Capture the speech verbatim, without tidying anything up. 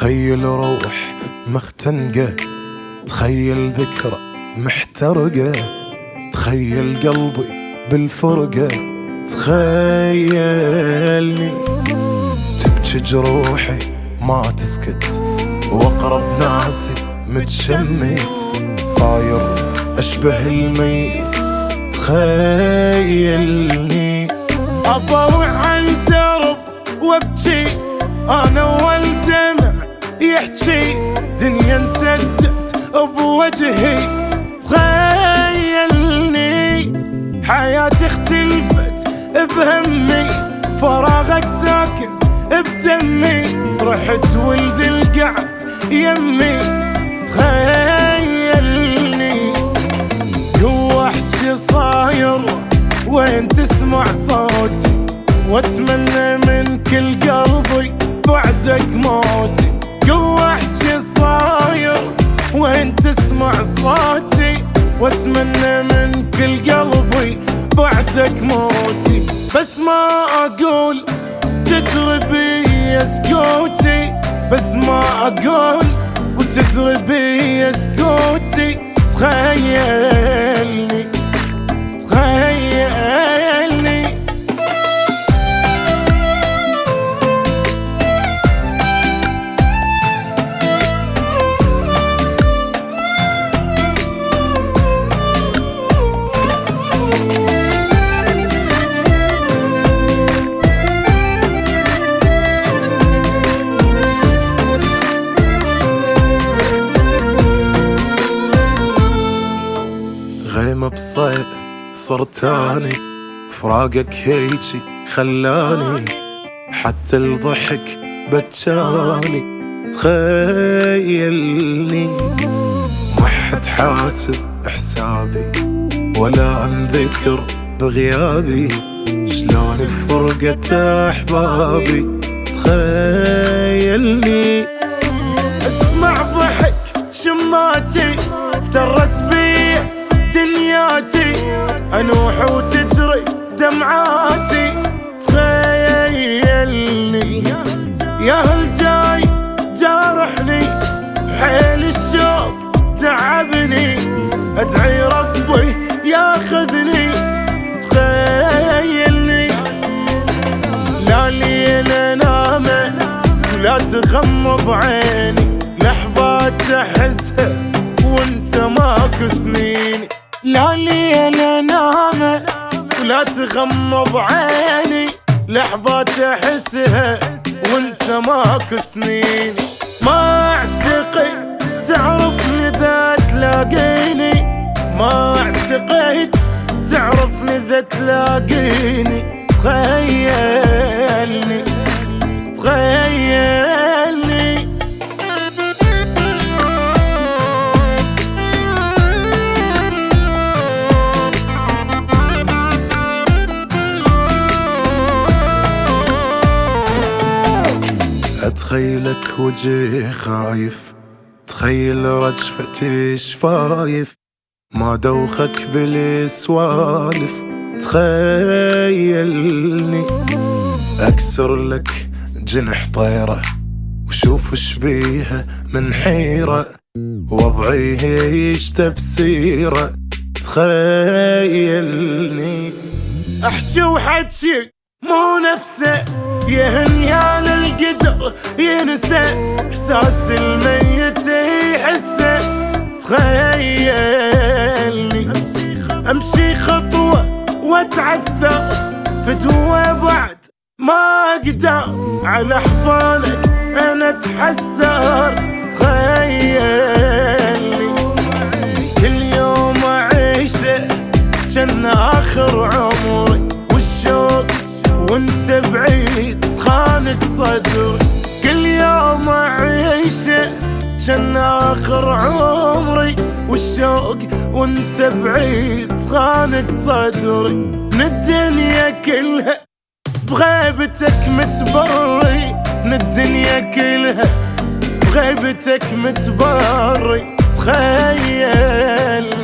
تخيل روح مختنقة، تخيل ذكرى محترقة، تخيل قلبي بالفرقة، تخيلني تبكي جروحي ما تسكت، واقرب ناسي متشمت، صاير اشبه الميت، تخيلني اطوع على الدرب وابكي انا والدمع يحكي، دنيا انسدت بوجهي، تخيلني حياتي اختلفت بهمي، فراغك ساكن بدمي، رحت ولد القعد يمي، تخيلني جوا احكي صاير وين تسمع صوتي، واتمنى من كل قلبي بعدك موتي، جوا احكي صاير وين تسمع صوتي، واتمنى من كل قلبي بعدك موتي، بس ما اقول تدري بي سكوتي، بس ما اقول وتدري بي سكوتي، تخيلني تخيلني غيمة بصيف صرت اني، فراقك هيجي خلاني، حتى الضحك بتشاني، تخيلني ما حد حاسب حسابي ولا انذكر بغيابي، شلون فرقة احبابي، تخيلني اسمع ضحك شماتي افترت بي دنياتي، انوح وتجري دمعاتي، تخيلني يا هل جاي جارحني، حيل الشوق تعبني، ادعي ربي ياخذني، تخيلني لا ليل انام ولا تغمض عيني، لحظات احسها وانت ماكو سنيني، لا ليل انام ولا تغمض عيني، لحظات احسها وانت ماكو سنيني، ما اعتقد تعرفني اذا تلاقيني، ما اعتقد تعرفني اذا تلاقيني، تخيلني تخيلني اتخيلك وجهي خايف، تخيل رجفتي شفايف، ما دوخك بالسوالف، تخيلني اكسر لك جنح طيرة وشوف شبيها من حيرة، وضعي ايش تفسيره، تخيلني احكي وحكي مو نفسه، يهن يا للقدر ينسى، احساس الميت يحسه، تخيلني امشي خطوة واتعثر فتوة بعد ما اقدر، على احضانك انا اتحسر، تخيلني كل يوم اعيشه جن اخر عمري، والشوق وانت بعيد خانق صدري، كل يوم اعيشه جن اخر عمري، والشوق وانت بعيد خانق صدري، من الدنيا كلها بغيبتك متبري، من الدنيا كلها بغيبتك متبري، تخيل